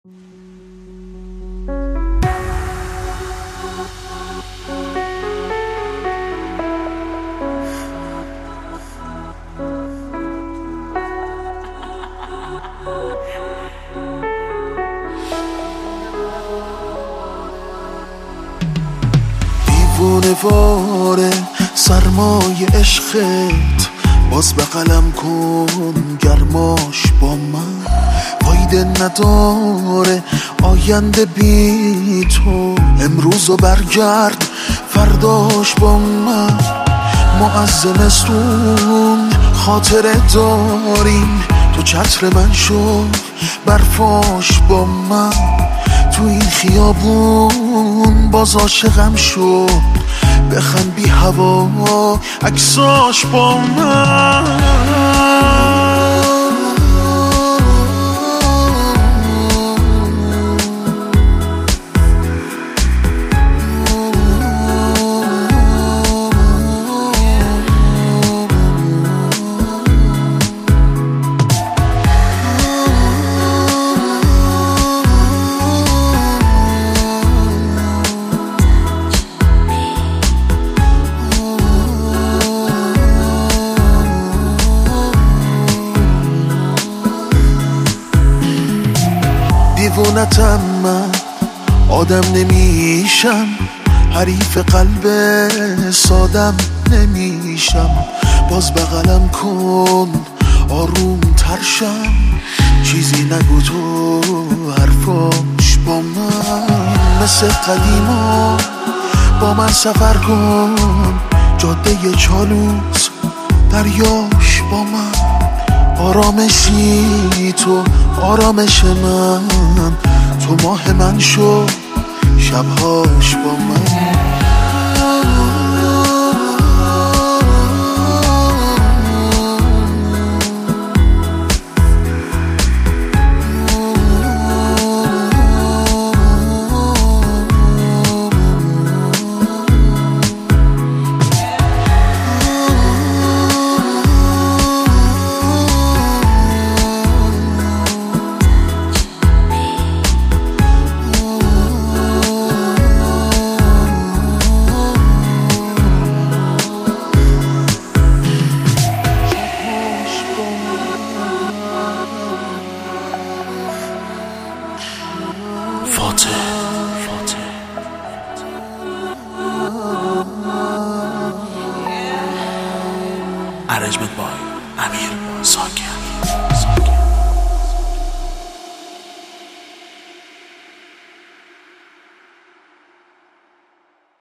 دیوانه‌واره سرمای عشقت، باز به قلم کن گرماش با من. فایده نداره آینده بی تو، امروزو برگرد فرداش با من. ما از زمستون خاطره داریم، تو چتر من شو برفاش با من. تو این خیابون باز عاشقم شد، بخند بی هوا عکساش با من. دیوونتم من، آدم نمیشم، حریف قلب سادم نمیشم. باز بغلم کن آروم ترشم، چیزی نگو تو حرفاش با من. مثل قدیما با من سفر کن، جاده چالوس دریاش با من. آرامشی تو آرامش من، تو ماه من شو شبهاش با من. فاتح